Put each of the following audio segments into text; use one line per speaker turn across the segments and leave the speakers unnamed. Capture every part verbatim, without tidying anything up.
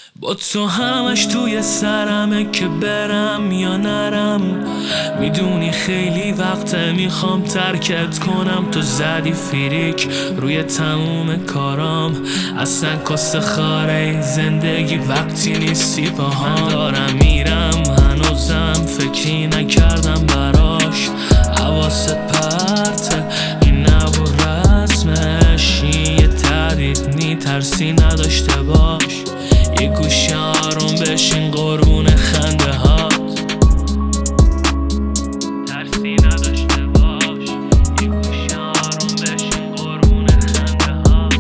با تو همش توی سرمه که برم یا نرم. میدونی خیلی وقت میخوام ترکت کنم. تو زدی فریک روی تموم کارام. اصلا کس خاره زندگی وقتی نیستی با هم. دارم میرم هنوزم فکری نکردم براش. حواست پرته این نبود رسمش. یه تردید نی ترسی نداشته باش. یه گوشه آروم بشین قربون خنده هات. ترسی نداشته باش. یه گوشه آروم بشین قربون خنده هات.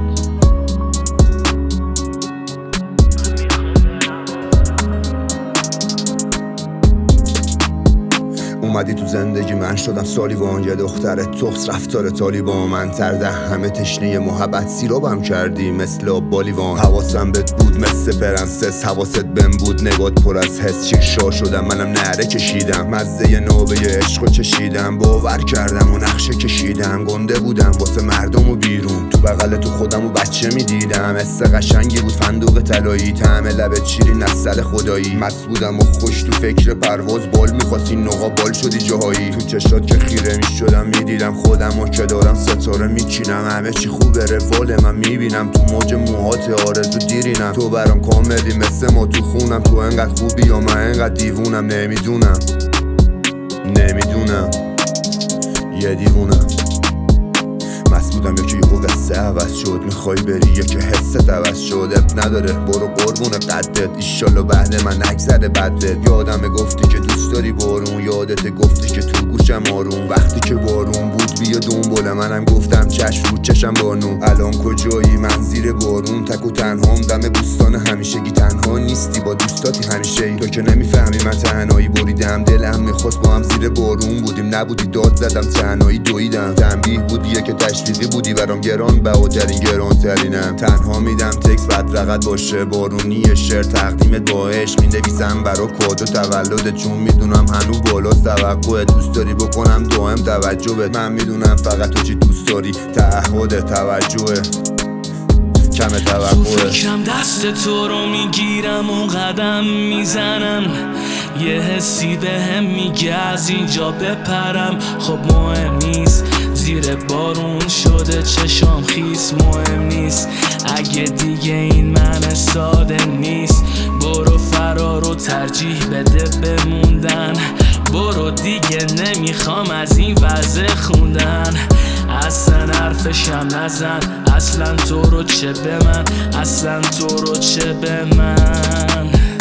اومدی تو زندگی من شدم سالیوان. یه دختر تخس رفتار طالیبان. من ترده همه تشنه محبت سیرابم کردی مثل آب بالیوان. حواسم بهت بود مثل پرنسس. حواست بهم بود نگات پر از حس. شیرشا شدم منم نره کشیدم. مزه نوبه عشقو چشیدم. باور کردم و نقشه کشیدم. گنده بودم واسه مردم و بیرون. تو بغل تو خودم و بچه میدیدم. حس قشنگی بود فندوق طلایی. طعم لبت شیرین نسل خدایی. مست بودم و خوش تو فکر پرواز. بال میخواستی نقا بال شدی جاهایی. تو چشات که خیره میشدم میدیدم خودم و که دارم ستاره میچینم. همه چی خوبه روال من میبینم. تو موج موهات آرزو دیرینم. تو برام کاملی مثل ما تو خونم. تو انقدر خوبی یا من انقدر دیوونم. نمیدونم نمیدونم یه دیوونم. مست بودم یکی یهو قصه عوض شد. میخوای بری یکی حست عوض شد. اب نداره برو قربون قدت. ایشالله بعد من نگذره بدت. یادمه گفتی که دوست داری بارون. یادت گفتی که تو گوشم آروم. وقتی که بارون بود بیا دنبال منم گفتم چشم رو چشم بانو. الان کجایی من زیر بارون تک و تنهام دم بوستان همیشگی. تنها نیستی با دوستاتی همیشه ای. تو که نمیفهمی من تنهایی بریدم. دلم میخواست با هم زیر بارون بودیم. نبودی داد زدم تنهایی دویدم. تنبیه بودیه که تشویقی بودی برام گران بهادرین گران ترینم. تنها میدم تکس بد رقت باشه. بارونی شعر تقدیمت با عشق مینویسم برا کادو تولدت. چون میدونم هنو بالاست توقعت. دوست داری بکنم دائم توجهت. من میدونم فقط تو چی دوست داری. تعهد توجهه کم توقعه.
تو فکرم دست تو رو میگیرم و قدم میزنم. یه حسی به هم میگه از اینجا بپرم. خب مهم نیست زیر بارون شده چشام خیس. مهم نیست اگه دیگه این من ساده نیست. برو فرار و ترجیح بده بموندن. برو دیگه نمیخوام از این وضع خوندن. اصلا حرفشم نزن. اصلا تو رو چه به من. اصلا تو رو چه به من.